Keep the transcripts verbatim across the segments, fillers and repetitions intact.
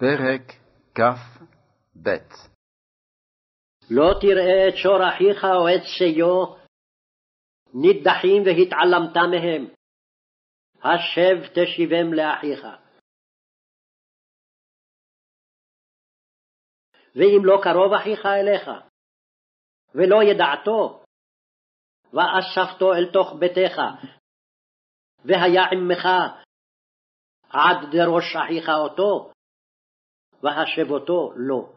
פרק כ"ב. לא תראה את שור אחיך או את שיו, נידחים והתעלמת מהם, השב תשיבם לאחיך. ואם לא קרוב אחיך אליך, ולא ידעתו, ואספתו אל תוך ביתך, והיה עמך עד דראש אחיך אותו, והשבותו לא.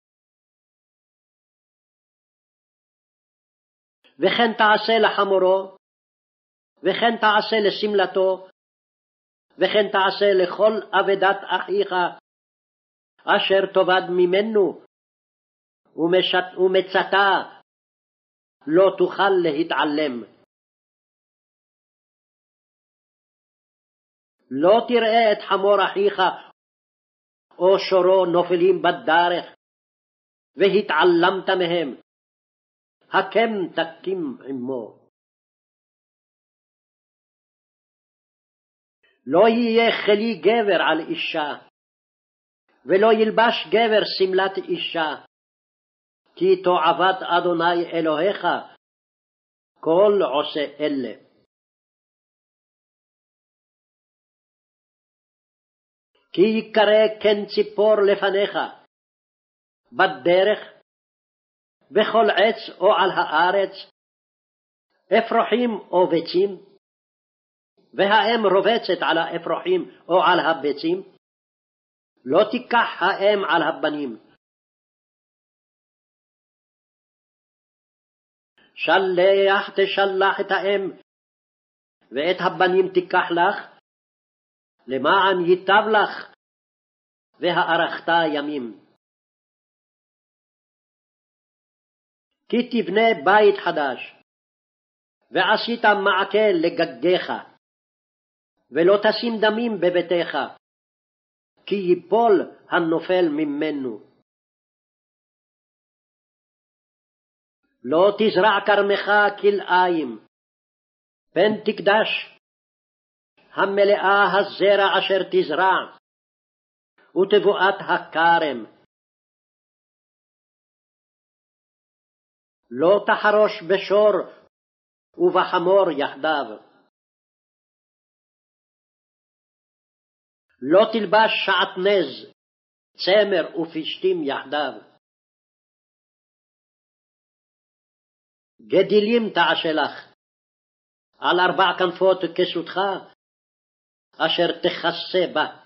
וכן תעשה לחמורו, וכן תעשה לשמלתו, וכן תעשה לכל אבדת אחיך, אשר תאבד ממנו, ומצאתה לא תוכל להתעלם. לא תראה את חמור אחיך או שורו נופלים בדרך, והתעלמת מהם, הקם תקים עמו. לא יהיה חלי גבר על אישה, ולא ילבש גבר שמלת אישה, כי תועבת אדוני אלוהיך כל עושה אלה. כי יקרא כן ציפור לפניך, בדרך, בכל עץ או על הארץ, אפרוחים או ביצים, והאם רובצת על האפרוחים או על הביצים, לא תיקח האם על הבנים. שלח תשלח את האם, ואת הבנים תיקח לך, למען ייטב לך, והארכת ימים. כי תבנה בית חדש, ועשית מעקה לגגיך, ולא תשים דמים בביתך, כי ייפול הנופל ממנו. לא תזרע כרמך כלאיים, פן תקדש המלאה הזרע אשר תזרע, ותבואת הכרם. לא תחרוש בשור ובחמור יחדיו. לא תלבש שעטנז, צמר ופשתים יחדיו. גדילים תעשה לך, על ארבע כנפות כסותך, אשר תכסה בה.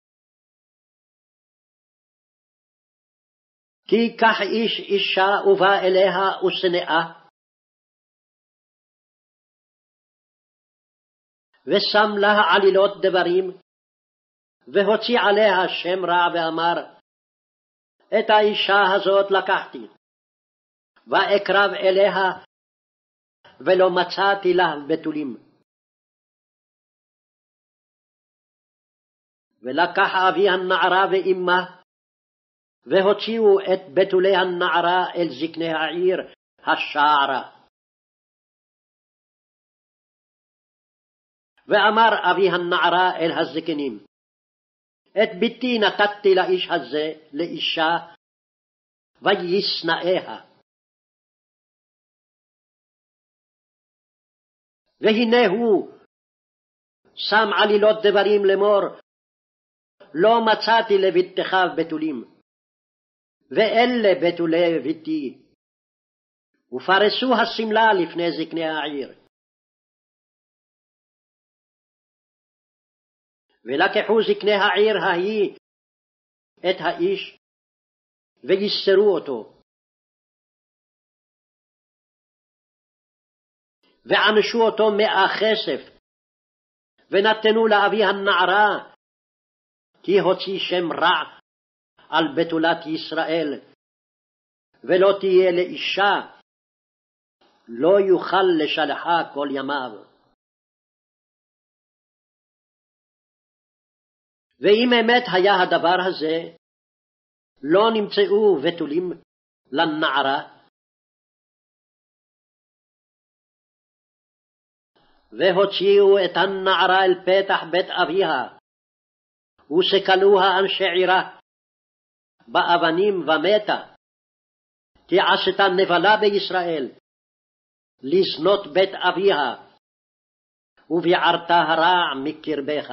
כי ייקח איש אישה ובא אליה ושנאה, ושם לה עלילות דברים, והוציא עליה שם רע ואמר, את האישה הזאת לקחתי, ואקרב אליה, ולא מצאתי לה בתולים. ולקח אבי הנערה ואמה, והוציאו את בתולי הנערה אל זקני העיר השערה. ואמר אבי הנערה אל הזקנים, את ביתי נתתי לאיש הזה לאישה, וישנאיה. והנה הוא שם עלילות דברים לאמור, לא מצאתי לביתך בתולים, ואלה בתולי ביתי. ופרסו השמלה לפני זקני העיר. ולקחו זקני העיר ההיא את האיש, ויסרו אותו. וענשו אותו מאה כסף, ונתנו לאבי הנערה, כי הוציא שם רע על בתולת ישראל, ולא תהיה לאישה, לא יוכל לשלחה כל ימיו. ואם אמת היה הדבר הזה, לא נמצאו בתולים לנערה. והוציאו את הנערה אל פתח בית אביה, וסקלוה אנשי עירה, באבנים ומתה, כי עשתה נבלה בישראל, לזנות בית אביה, וביערת הרע מקרבך.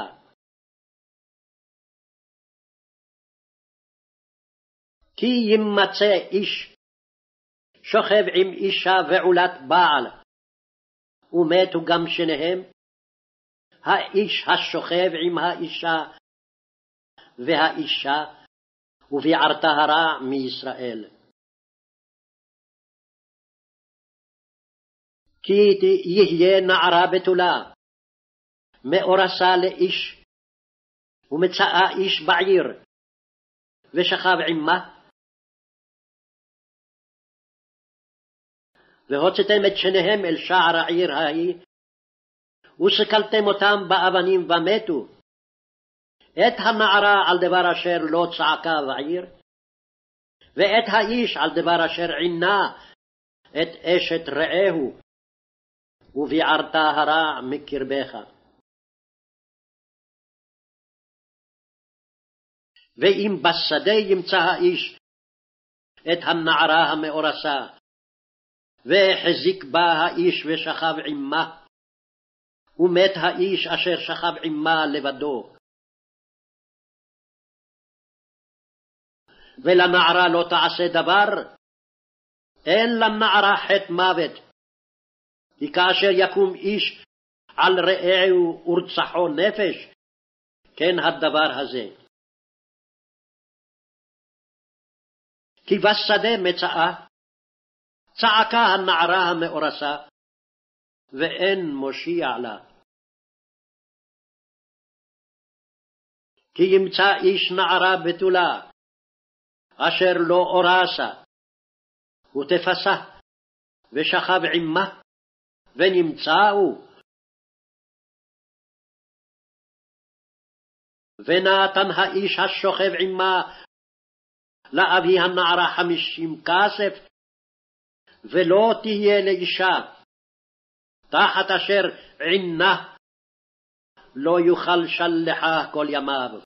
כי ימצא איש שוכב עם אישה ועולת בעל, ומתו גם שניהם, האיש השוכב עם האישה, והאישה, וביערת הרע מישראל. כי יהיה נערה בתולה, מאורסה לאיש, ומצאה איש בעיר, ושכב עמה, והוצאתם את שניהם אל שער העיר ההיא, וסקלתם אותם באבנים ומתו, את הנערה על דבר אשר לא צעקה בעיר, ואת האיש על דבר אשר עינה את אשת רעהו, וביערת הרע מקרבך. ואם בשדה ימצא האיש את הנערה המאורסה, והחזיק בה האיש ושכב עמה, ומת האיש אשר שכב עמה לבדו. ולנערה לא תעשה דבר, אין לנערה חטא מוות, כי כאשר יקום איש על רעהו ורצחו נפש, כן הדבר הזה. כי בשדה מצאה, צעקה הנערה המאורסה, ואין מושיע לה. כי ימצא איש נערה בתולה, אשר לא אורסה, ותפסה, ושכב עמה, ונמצאו. ונתן האיש השוכב עמה לאבי הנערה חמישים כסף, ולא תהיה לאישה, תחת אשר עינה, לא יוכל שלחה כל ימיו.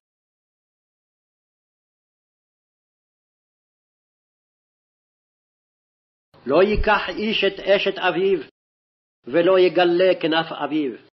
לא ייקח איש את אשת אביו, ולא יגלה כנף אביו.